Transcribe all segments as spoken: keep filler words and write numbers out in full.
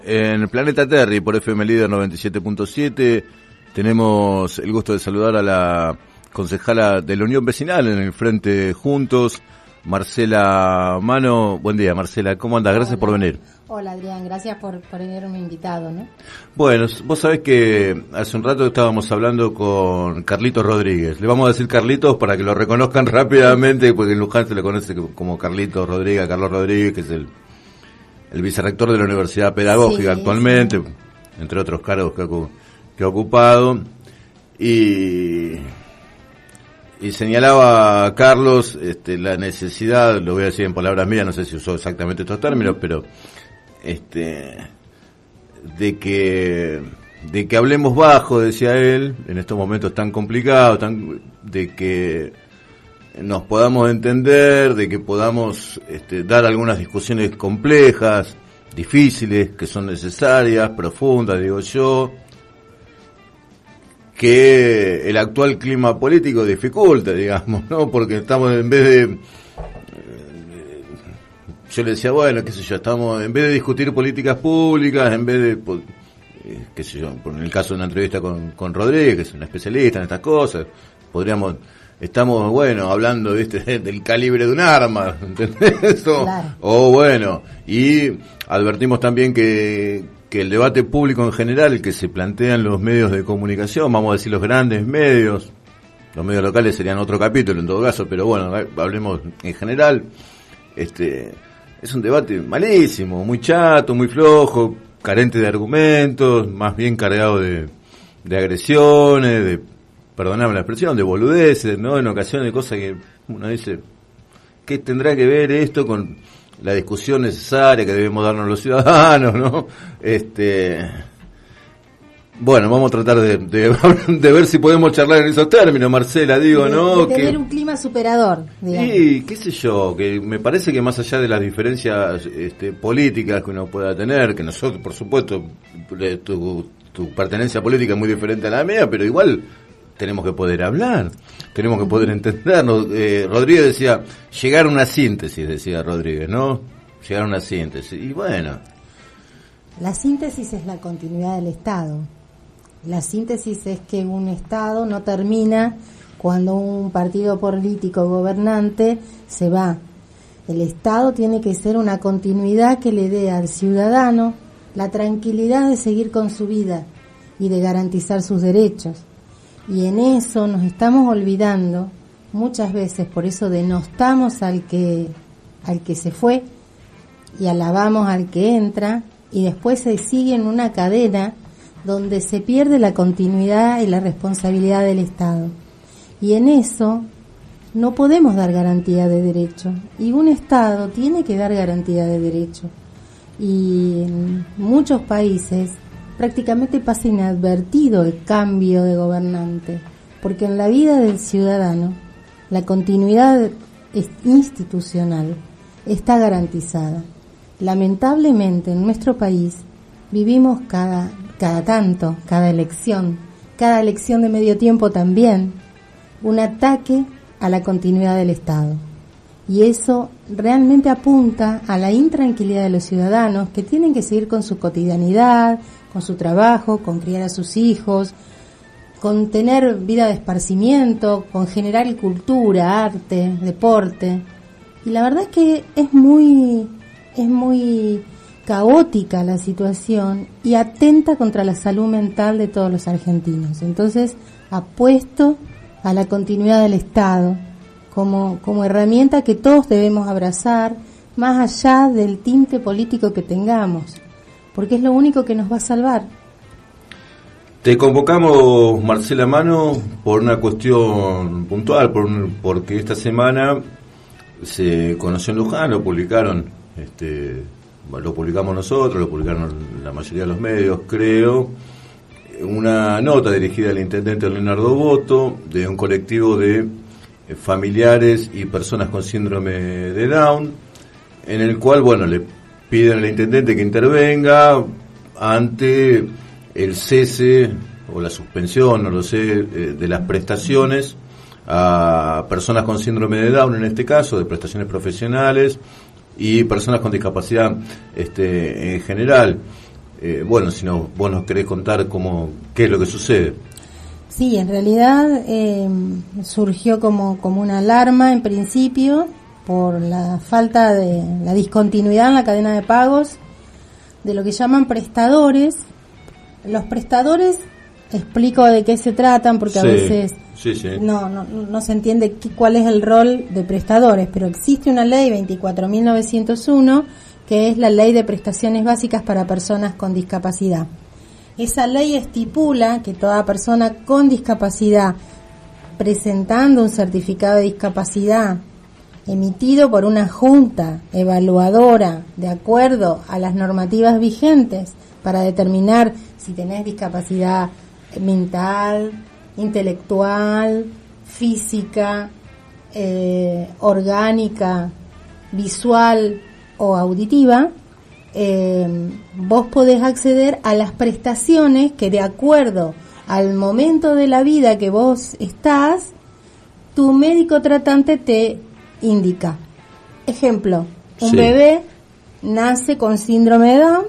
En Planeta Terry por F M Líder noventa y siete punto siete tenemos el gusto de saludar a la concejala de la Unión Vecinal en el Frente Juntos, Marcela Mano. Buen día, Marcela, ¿cómo andas? Gracias Hola. por venir. Hola, Adrián, gracias por, por haberme invitado, ¿no? Bueno, vos sabés que hace un rato estábamos hablando con Carlitos Rodríguez. Le vamos a decir Carlitos para que lo reconozcan rápidamente, porque en Luján se le conoce como Carlitos Rodríguez, Carlos Rodríguez, que es el el vicerrector de la Universidad Pedagógica, sí, actualmente, sí, entre otros cargos que ha, que ha ocupado, y, y señalaba a Carlos este, la necesidad, lo voy a decir en palabras mías, no sé si usó exactamente estos términos, pero este de que de que hablemos bajo, decía él, en estos momentos tan complicados, tan de que nos podamos entender, de que podamos este, dar algunas discusiones complejas, difíciles, que son necesarias, profundas, digo yo, que el actual clima político dificulta, digamos, ¿no? Porque estamos, en vez de, yo le decía, bueno, qué sé yo, estamos, en vez de discutir políticas públicas, en vez de, qué sé yo, en el caso de una entrevista con, con Rodríguez, que es un especialista en estas cosas, podríamos... Estamos, bueno, hablando, ¿viste? Del calibre de un arma, ¿entendés? O, claro. o bueno, y advertimos también que, que el debate público en general que se plantea en los medios de comunicación, vamos a decir los grandes medios, los medios locales serían otro capítulo en todo caso, pero bueno, hablemos en general, este, es un debate malísimo, muy chato, muy flojo, carente de argumentos, más bien cargado de, de agresiones, de perdoname la expresión, de boludeces, ¿no? En ocasiones de cosas que uno dice, ¿qué tendrá que ver esto con la discusión necesaria que debemos darnos los ciudadanos, ¿no? Este, bueno, vamos a tratar de, de, de ver si podemos charlar en esos términos, Marcela, digo, de, ¿no? De tener que, un clima superador, digamos. Sí, qué sé yo, que me parece que más allá de las diferencias este, políticas que uno pueda tener, que nosotros, por supuesto, tu, tu pertenencia política es muy diferente a la mía, pero igual tenemos que poder hablar, tenemos que poder entendernos. Eh, Rodríguez decía, llegar a una síntesis, decía Rodríguez, ¿no? Llegar a una síntesis. Y bueno. La síntesis es la continuidad del Estado. La síntesis es que un Estado no termina cuando un partido político gobernante se va. El Estado tiene que ser una continuidad que le dé al ciudadano la tranquilidad de seguir con su vida y de garantizar sus derechos. Y en eso nos estamos olvidando muchas veces, por eso denostamos al que al que se fue y alabamos al que entra, y después se sigue en una cadena donde se pierde la continuidad y la responsabilidad del Estado. Y en eso no podemos dar garantía de derecho, y un Estado tiene que dar garantía de derecho. Y en muchos países prácticamente pasa inadvertido el cambio de gobernante, porque en la vida del ciudadano la continuidad institucional está garantizada. Lamentablemente en nuestro país vivimos cada, cada tanto, cada elección, cada elección de medio tiempo también, un ataque a la continuidad del Estado. Y eso realmente apunta a la intranquilidad de los ciudadanos, que tienen que seguir con su cotidianidad, con su trabajo, con criar a sus hijos, con tener vida de esparcimiento, con generar cultura, arte, deporte. Y la verdad es que es muy, es muy caótica la situación y atenta contra la salud mental de todos los argentinos. Entonces, apuesto a la continuidad del Estado como, como herramienta que todos debemos abrazar, más allá del tinte político que tengamos, porque es lo único que nos va a salvar. Te convocamos, Marcela Mano, por una cuestión puntual, por un, porque esta semana se conoció en Luján, lo publicaron, este, bueno, lo publicamos nosotros, lo publicaron la mayoría de los medios, creo, una nota dirigida al intendente Leonardo Boto, de un colectivo de familiares y personas con síndrome de Down, en el cual, bueno, le piden al intendente que intervenga ante el cese o la suspensión, no lo sé, de las prestaciones a personas con síndrome de Down, en este caso, de prestaciones profesionales y personas con discapacidad este, en general. Eh, bueno, si no, vos nos querés contar cómo, qué es lo que sucede. Sí, en realidad eh, surgió como, como una alarma en principio por la falta de la discontinuidad en la cadena de pagos de lo que llaman prestadores. Los prestadores, explico de qué se tratan porque sí, a veces sí, sí. No, no, no se entiende qué, cuál es el rol de prestadores, pero existe una ley veinticuatro mil novecientos uno que es la Ley de Prestaciones Básicas para Personas con Discapacidad. Esa ley estipula que toda persona con discapacidad presentando un certificado de discapacidad emitido por una junta evaluadora de acuerdo a las normativas vigentes para determinar si tenés discapacidad mental, intelectual, física, eh, orgánica, visual o auditiva, eh, vos podés acceder a las prestaciones que de acuerdo al momento de la vida que vos estás, tu médico tratante te indica. Ejemplo, un sí. bebé nace con síndrome de Down,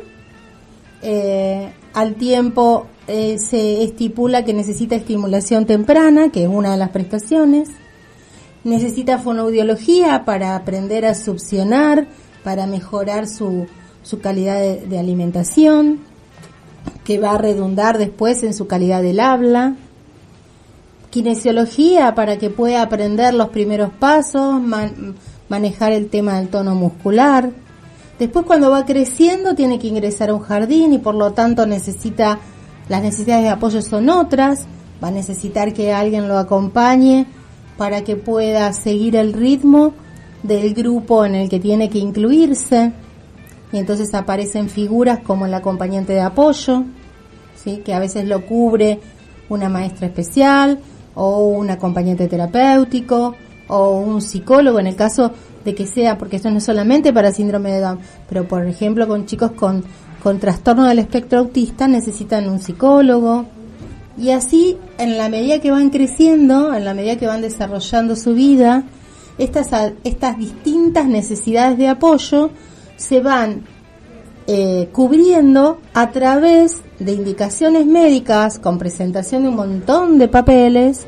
eh, al tiempo eh, se estipula que necesita estimulación temprana, que es una de las prestaciones, necesita fonoaudiología para aprender a succionar, para mejorar su, su calidad de, de alimentación, que va a redundar después en su calidad del habla, kinesiología para que pueda aprender los primeros pasos, man, manejar el tema del tono muscular. Después cuando va creciendo tiene que ingresar a un jardín y por lo tanto necesita, las necesidades de apoyo son otras, va a necesitar que alguien lo acompañe para que pueda seguir el ritmo del grupo en el que tiene que incluirse, y entonces aparecen figuras como el acompañante de apoyo, ¿sí? Que a veces lo cubre una maestra especial o un acompañante terapéutico o un psicólogo en el caso de que sea, porque esto no es solamente para síndrome de Down, pero por ejemplo con chicos con, con trastorno del espectro autista necesitan un psicólogo, y así en la medida que van creciendo, en la medida que van desarrollando su vida, estas, estas distintas necesidades de apoyo se van eh, cubriendo a través de indicaciones médicas con presentación de un montón de papeles,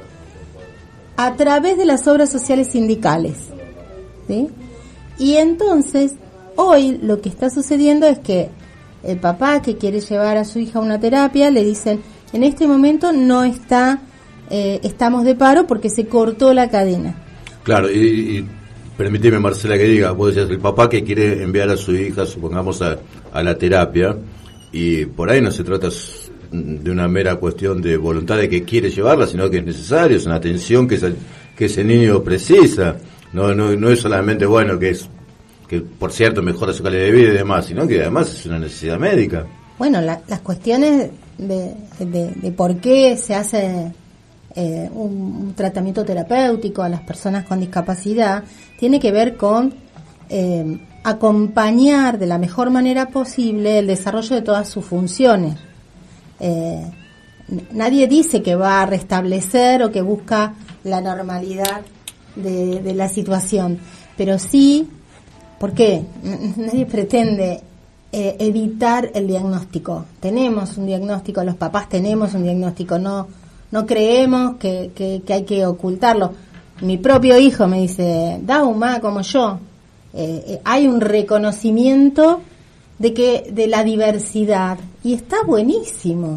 a través de las obras sociales sindicales, ¿sí? Y entonces hoy lo que está sucediendo es que el papá que quiere llevar a su hija a una terapia le dicen en este momento no está eh, estamos de paro porque se cortó la cadena. Claro, y, y permíteme, Marcela, que diga, vos decías, el papá que quiere enviar a su hija, supongamos, a, a la terapia, y por ahí no se trata de una mera cuestión de voluntad de que quiere llevarla, sino que es necesario, es una atención que, ese, que ese niño precisa. No, no, no es solamente, bueno, que es que por cierto mejora su calidad de vida y demás, sino que además es una necesidad médica. Bueno, la, las cuestiones de, de, de por qué se hace eh, un, un tratamiento terapéutico a las personas con discapacidad tiene que ver con eh, acompañar de la mejor manera posible el desarrollo de todas sus funciones. Eh, nadie dice que va a restablecer o que busca la normalidad de, de la situación, pero sí, ¿por qué? Nadie pretende eh, evitar el diagnóstico. Tenemos un diagnóstico, los papás tenemos un diagnóstico, no no creemos que, que, que hay que ocultarlo. Mi propio hijo me dice, Dauma, como yo, eh, eh, hay un reconocimiento de que de la diversidad, y está buenísimo,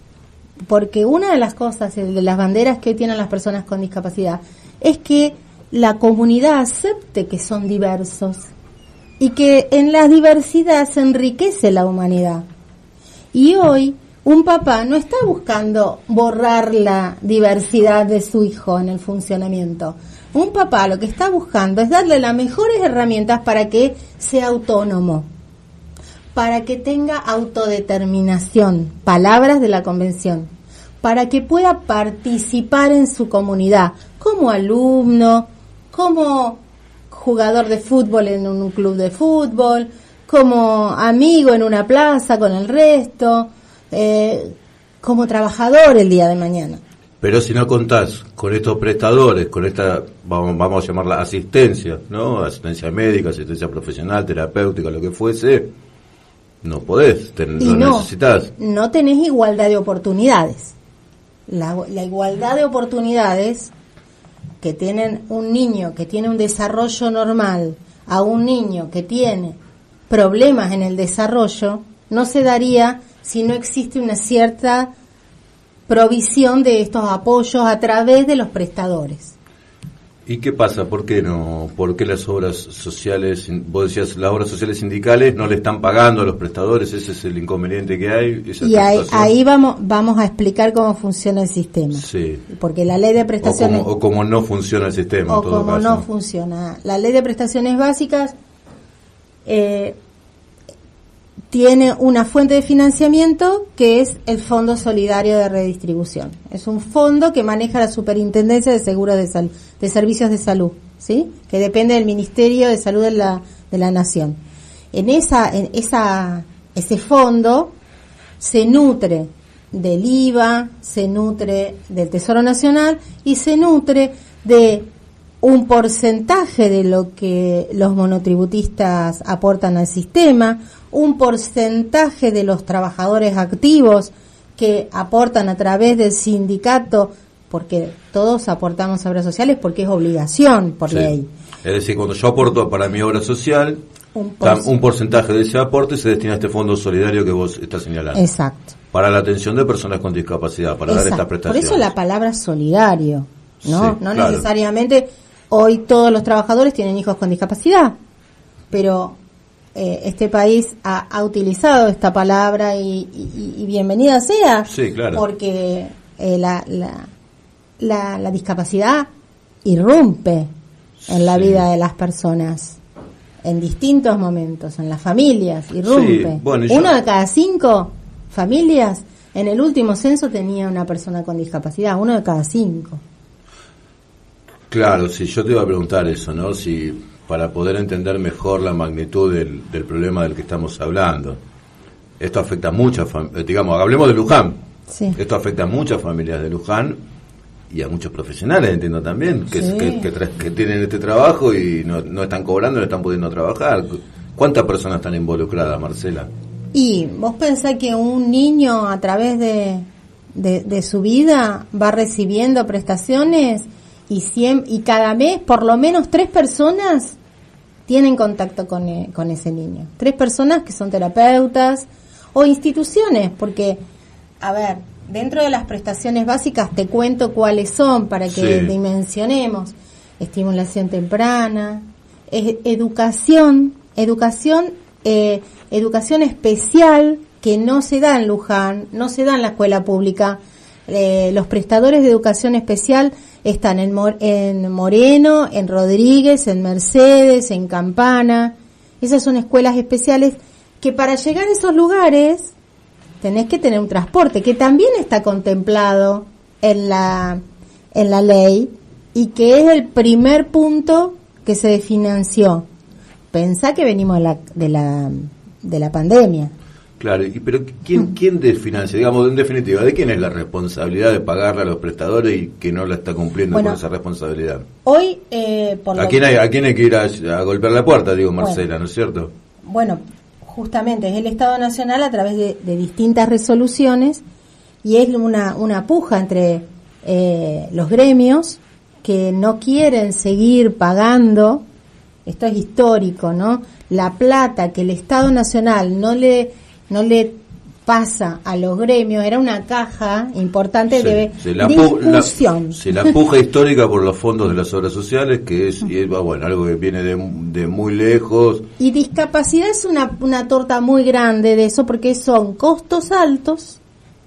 porque una de las cosas, de las banderas que hoy tienen las personas con discapacidad, es que la comunidad acepte que son diversos y que en la diversidad se enriquece la humanidad. Y hoy un papá no está buscando borrar la diversidad de su hijo en el funcionamiento. Un papá lo que está buscando es darle las mejores herramientas para que sea autónomo, para que tenga autodeterminación, palabras de la convención, para que pueda participar en su comunidad como alumno, como jugador de fútbol en un club de fútbol, como amigo en una plaza con el resto, eh, como trabajador el día de mañana. Pero si no contás con estos prestadores, con esta, vamos, vamos a llamarla asistencia, ¿no? Asistencia médica, asistencia profesional, terapéutica, lo que fuese, no podés, te, y lo no, necesitas. No tenés igualdad de oportunidades. La, la igualdad de oportunidades que tienen un niño que tiene un desarrollo normal a un niño que tiene problemas en el desarrollo no se daría si no existe una cierta provisión de estos apoyos a través de los prestadores. ¿Y qué pasa? ¿Por qué no? ¿Por qué las obras sociales, vos decías, las obras sociales sindicales no le están pagando a los prestadores? Ese es el inconveniente que hay. Esa y ahí, ahí vamos vamos a explicar cómo funciona el sistema. Sí. Porque la ley de prestaciones... O como, o como no funciona el sistema. O en todo como caso. no funciona. La ley de prestaciones básicas eh, tiene una fuente de financiamiento que es el Fondo Solidario de Redistribución. Es un fondo que maneja la Superintendencia de Seguros de Salud, de Servicios de Salud, ¿sí? Que depende del Ministerio de Salud de la de la Nación. En esa en esa ese fondo se nutre del I V A, se nutre del Tesoro Nacional y se nutre de un porcentaje de lo que los monotributistas aportan al sistema, un porcentaje de los trabajadores activos que aportan a través del sindicato, porque todos aportamos a obras sociales porque es obligación por sí. ley. Es decir, cuando yo aporto para mi obra social, un, por... un porcentaje de ese aporte se destina a este fondo solidario que vos estás señalando. Exacto. Para la atención de personas con discapacidad, para Exacto. dar estas prestaciones. Por eso la palabra solidario, ¿no? Sí, no claro. Necesariamente hoy todos los trabajadores tienen hijos con discapacidad, pero eh, este país ha, ha utilizado esta palabra y, y, y bienvenida sea, sí, claro. porque eh, la, la, la, la discapacidad irrumpe en la sí. vida de las personas en distintos momentos, en las familias, irrumpe. Sí, bueno, Uno yo... de cada cinco familias en el último censo tenía una persona con discapacidad, uno de cada cinco. Claro, sí, yo te iba a preguntar eso, ¿no? Si para poder entender mejor la magnitud del, del problema del que estamos hablando. Esto afecta a muchas familias, digamos, hablemos de Luján. Sí. Esto afecta a muchas familias de Luján y a muchos profesionales, entiendo también, que, sí. que, que, tra- que tienen este trabajo y no, no están cobrando, no están pudiendo trabajar. ¿Cuántas personas están involucradas, Marcela? Y vos pensás que un niño a través de, de, de su vida va recibiendo prestaciones y cien, y cada mes por lo menos tres personas tienen contacto con, e, con ese niño. Tres personas que son terapeutas o instituciones, porque, a ver, dentro de las prestaciones básicas te cuento cuáles son para que sí. dimensionemos. Estimulación temprana, es, educación, educación, eh, educación especial que no se da en Luján, no se da en la escuela pública. Eh, los prestadores de educación especial están en, Mor- en Moreno, en Rodríguez, en Mercedes, en Campana. Esas son escuelas especiales que para llegar a esos lugares tenés que tener un transporte que también está contemplado en la en la ley y que es el primer punto que se financió. Pensá que venimos de la de la de la pandemia. Claro, y pero ¿quién quién desfinancia? Digamos, en definitiva, ¿de quién es la responsabilidad de pagarle a los prestadores y que no la está cumpliendo bueno, con esa responsabilidad? Hoy, eh, por ¿A lo quién que... hay a quién hay que ir a, a golpear la puerta, digo, Marcela, bueno, ¿no es cierto? Bueno, justamente es el Estado Nacional a través de, de distintas resoluciones y es una una puja entre eh, los gremios que no quieren seguir pagando. Esto es histórico, ¿no? La plata que el Estado Nacional no le no le pasa a los gremios, era una caja importante sí, de sí, la discusión. La, sí, la puja histórica por los fondos de las obras sociales, que es, y es bueno, algo que viene de, de muy lejos. Y discapacidad es una, una torta muy grande de eso, porque son costos altos,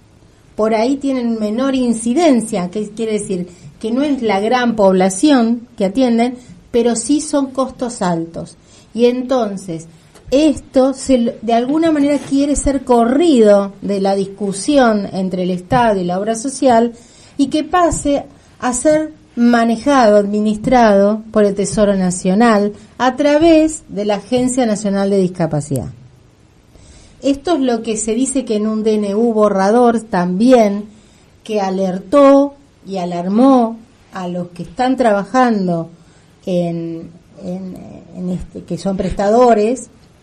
por ahí tienen menor incidencia, que quiere decir que no es la gran población que atienden, pero sí son costos altos. Y entonces esto se, de alguna manera quiere ser corrido de la discusión entre el Estado y la obra social y que pase a ser manejado, administrado por el Tesoro Nacional a través de la Agencia Nacional de Discapacidad. Esto es lo que se dice que en un D N U borrador también, que alertó y alarmó a los que están trabajando en, en, en este, que son prestadores,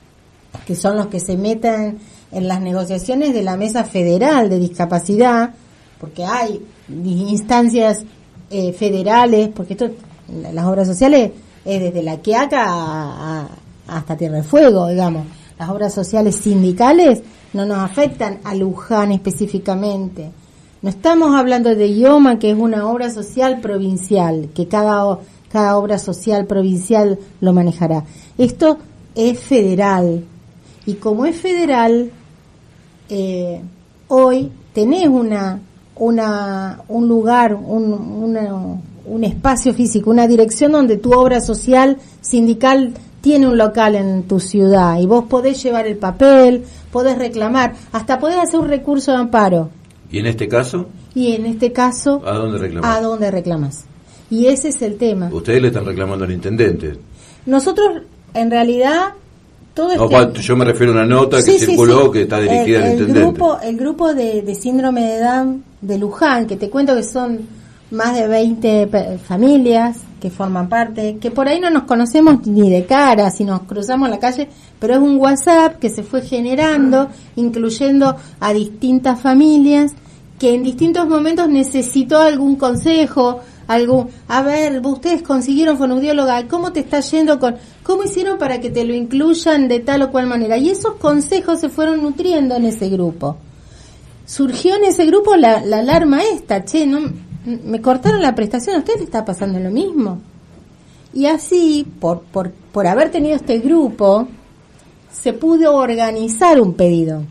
que son los que se meten en las negociaciones de la Mesa Federal de Discapacidad, porque hay instancias eh, federales, porque esto, las obras sociales es desde la Quiaca a, a, hasta Tierra del Fuego, digamos. Las obras sociales sindicales no nos afectan a Luján específicamente. No estamos hablando de IOMA, que es una obra social provincial, que cada, cada obra social provincial lo manejará. Esto es federal. Y como es federal, eh, hoy tenés una, una, un lugar, un, una, un espacio físico, una dirección donde tu obra social sindical tiene un local en tu ciudad y vos podés llevar el papel, podés reclamar, hasta podés hacer un recurso de amparo. ¿Y en este caso? Y en este caso, ¿a dónde reclamás? ¿A dónde reclamás? Y ese es el tema. Ustedes le están reclamando al intendente. Nosotros, en realidad, todo no, este... yo me refiero a una nota sí, que sí, circuló sí. que está dirigida el, al el intendente. Grupo, el grupo de, de síndrome de Down de Luján, que te cuento que son más de veinte familias que forman parte, que por ahí no nos conocemos ni de cara, si nos cruzamos en la calle, pero es un WhatsApp que se fue generando, incluyendo a distintas familias, que en distintos momentos necesitó algún consejo, algún, a ver, ustedes consiguieron fonoaudióloga, ¿cómo te está yendo con, cómo hicieron para que te lo incluyan de tal o cual manera? Y esos consejos se fueron nutriendo en ese grupo. Surgió en ese grupo la, la alarma esta, che, no, me cortaron la prestación, ¿a usted le está pasando lo mismo? Y así, por, por, por haber tenido este grupo, se pudo organizar un pedido.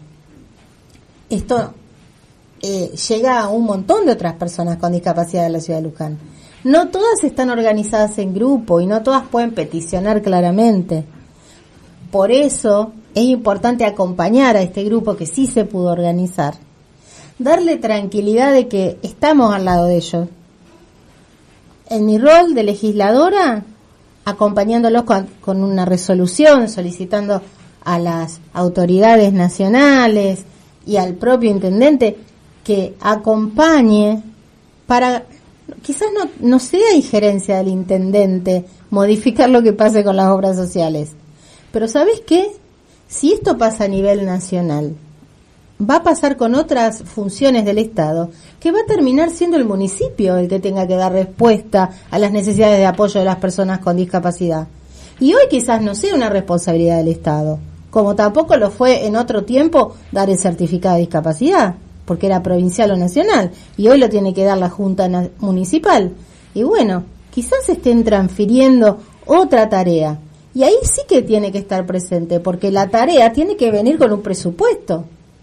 Esto eh, llega a un montón de otras personas con discapacidad de la ciudad de Luján. No todas están organizadas en grupo y no todas pueden peticionar claramente. Por eso es importante acompañar a este grupo que sí se pudo organizar, darle tranquilidad de que estamos al lado de ellos. En mi rol de legisladora, acompañándolos con, con una resolución, solicitando a las autoridades nacionales y al propio intendente que acompañe para, quizás no, no sea injerencia del intendente modificar lo que pase con las obras sociales, pero ¿sabes qué? Si esto pasa a nivel nacional, va a pasar con otras funciones del Estado, que va a terminar siendo el municipio el que tenga que dar respuesta a las necesidades de apoyo de las personas con discapacidad. Y hoy quizás no sea una responsabilidad del Estado, como tampoco lo fue en otro tiempo dar el certificado de discapacidad, porque era provincial o nacional, y hoy lo tiene que dar la Junta Municipal. Y bueno, quizás se estén transfiriendo otra tarea, y ahí sí que tiene que estar presente, porque la tarea tiene que venir con un presupuesto.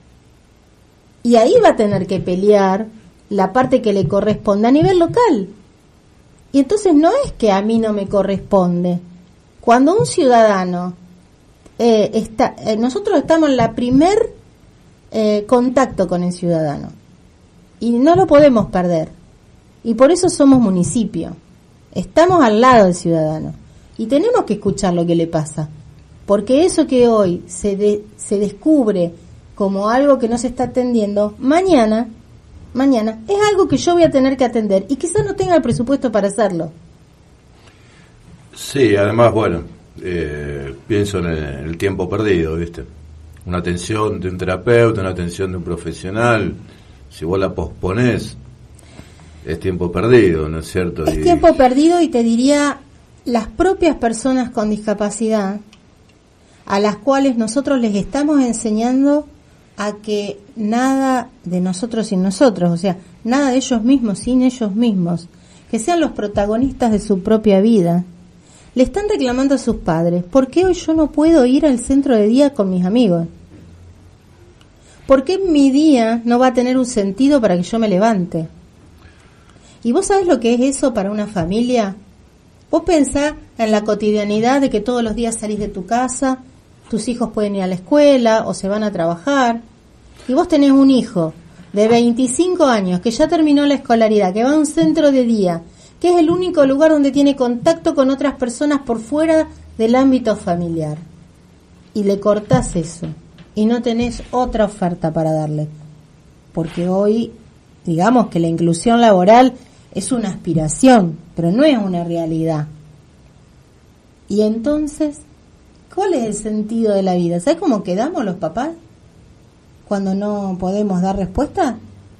Y ahí va a tener que pelear la parte que le corresponde a nivel local. Y entonces no es que a mí no me corresponde. Cuando un ciudadano eh, está, eh, nosotros estamos en la primer eh, contacto con el ciudadano y no lo podemos perder. Y por eso somos municipio. Estamos al lado del ciudadano y tenemos que escuchar lo que le pasa, porque eso que hoy se de, se descubre como algo que no se está atendiendo, mañana, mañana, es algo que yo voy a tener que atender y quizás no tenga el presupuesto para hacerlo. Sí, además, bueno, eh, pienso en el, en el tiempo perdido, ¿viste? Una atención de un terapeuta, una atención de un profesional, si vos la posponés, es tiempo perdido, ¿no es cierto? Es y... tiempo perdido y te diría, las propias personas con discapacidad, a las cuales nosotros les estamos enseñando a que nada de nosotros sin nosotros, o sea, nada de ellos mismos sin ellos mismos, que sean los protagonistas de su propia vida. Le están reclamando a sus padres, ¿por qué hoy yo no puedo ir al centro de día con mis amigos? ¿Por qué mi día no va a tener un sentido para que yo me levante? ¿Y vos sabés lo que es eso para una familia? Vos pensás en la cotidianidad de que todos los días salís de tu casa, tus hijos pueden ir a la escuela o se van a trabajar, y vos tenés un hijo de veinticinco años que ya terminó la escolaridad, que va a un centro de día, que es el único lugar donde tiene contacto con otras personas por fuera del ámbito familiar, y le cortás eso y no tenés otra oferta para darle, porque hoy digamos que la inclusión laboral es una aspiración, pero no es una realidad. Y entonces ¿Cuál es el sentido de la vida? ¿Sabes cómo quedamos los papás cuando no podemos dar respuesta?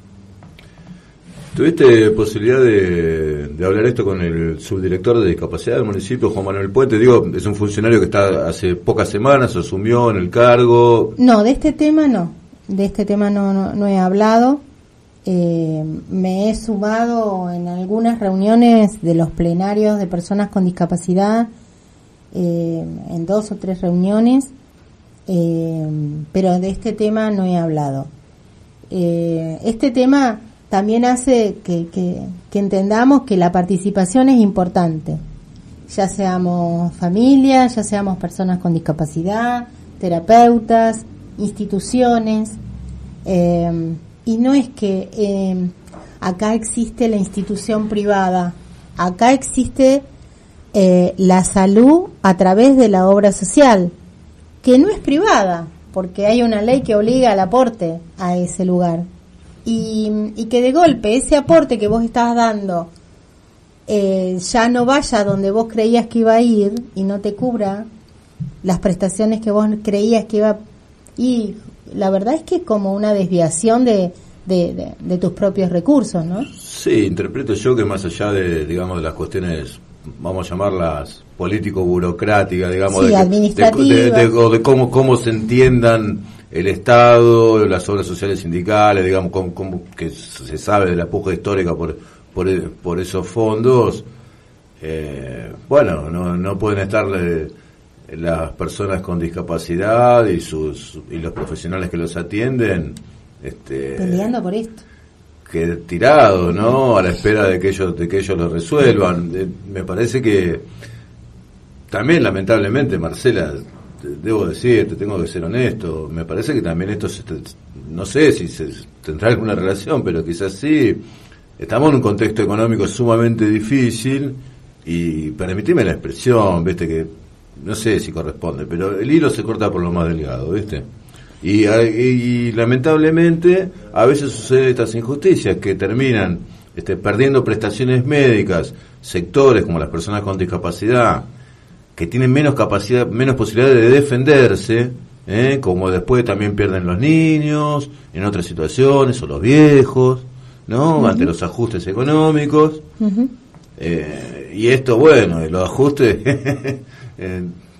¿Tuviste posibilidad de, de hablar esto con el subdirector de discapacidad del municipio, Juan Manuel Puente? Digo, es un funcionario que está hace pocas semanas, asumió en el cargo. No, de este tema no. De este tema no, no, no he hablado. Eh, me he sumado en algunas reuniones de los plenarios de personas con discapacidad, eh, en dos o tres reuniones, eh, pero de este tema no he hablado. Eh, este tema también hace que, que, que entendamos que la participación es importante, ya seamos familia, ya seamos personas con discapacidad, terapeutas, instituciones, eh, y no es que eh, acá existe la institución privada, acá existe eh, la salud a través de la obra social, que no es privada, porque hay una ley que obliga al aporte a ese lugar. Y, y que de golpe ese aporte que vos estás dando eh, ya no vaya donde vos creías que iba a ir y no te cubra las prestaciones que vos creías que iba a... Y la verdad es que es como una desviación de, de, de, de tus propios recursos, ¿no? Sí, interpreto yo que más allá de, digamos, de las cuestiones, vamos a llamarlas político-burocráticas, digamos, sí, de, administrativas. de, de, de, de cómo, cómo se entiendan el Estado, las obras sociales sindicales, digamos, como, como que se sabe de la puja histórica por por, por esos fondos, eh, bueno, no, no pueden estar eh, las personas con discapacidad y sus y los profesionales que los atienden este, peleando por esto, que tirados, ¿no? A la espera de que ellos de que ellos lo resuelvan. Eh, me parece que también, lamentablemente, Marcela, debo decir, te tengo que ser honesto, me parece que también esto, se, no sé si se tendrá alguna relación, pero quizás sí, estamos en un contexto económico sumamente difícil y, permitime la expresión, viste, que no sé si corresponde, pero el hilo se corta por lo más delgado, viste, y, y, y lamentablemente a veces suceden estas injusticias que terminan este, perdiendo prestaciones médicas, sectores como las personas con discapacidad, que tienen menos capacidad, menos posibilidades de defenderse, ¿eh? Como después también pierden los niños, en otras situaciones, o los viejos, ¿no? Uh-huh. Ante los ajustes económicos. Uh-huh. Eh, y esto, bueno, los ajustes, eh,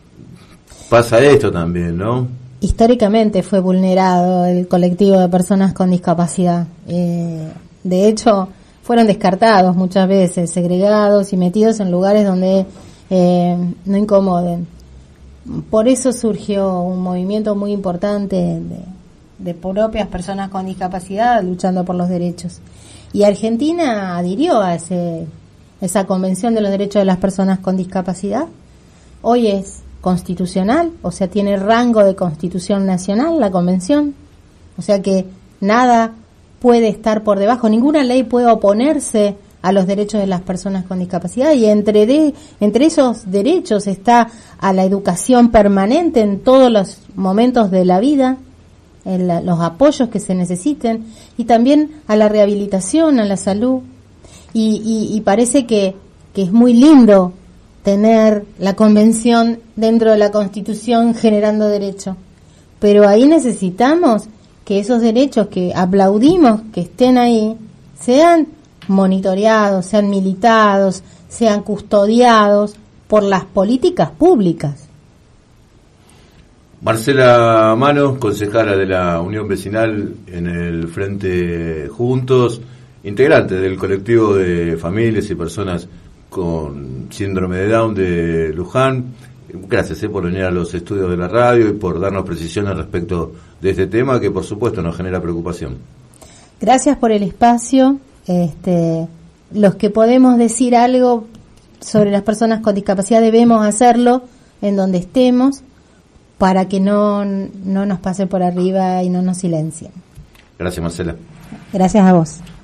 pasa esto también, ¿no? Históricamente fue vulnerado el colectivo de personas con discapacidad. Eh, de hecho, fueron descartados muchas veces, segregados y metidos en lugares donde Eh, no incomoden. Por eso surgió un movimiento muy importante de, de propias personas con discapacidad luchando por los derechos. Y Argentina adhirió a ese, esa Convención de los Derechos de las Personas con Discapacidad. Hoy es constitucional, o sea, tiene rango de constitución nacional la convención. O sea que nada puede estar por debajo, ninguna ley puede oponerse a los derechos de las personas con discapacidad, y entre de, entre esos derechos está a la educación permanente en todos los momentos de la vida, en la, los apoyos que se necesiten, y también a la rehabilitación, a la salud, y, y, y parece que, que es muy lindo tener la convención dentro de la Constitución generando derecho, pero ahí necesitamos que esos derechos que aplaudimos que estén ahí sean monitoreados, sean militados, sean custodiados por las políticas públicas. Marcela Mano, concejala de la Unión Vecinal en el Frente Juntos, integrante del colectivo de familias y personas con síndrome de Down de Luján. Gracias eh, por venir a los estudios de la radio y por darnos precisiones respecto de este tema que por supuesto nos genera preocupación. Gracias por el espacio. Este, los que podemos decir algo sobre las personas con discapacidad debemos hacerlo en donde estemos para que no, no nos pase por arriba y no nos silencien. Gracias, Marcela. Gracias a vos.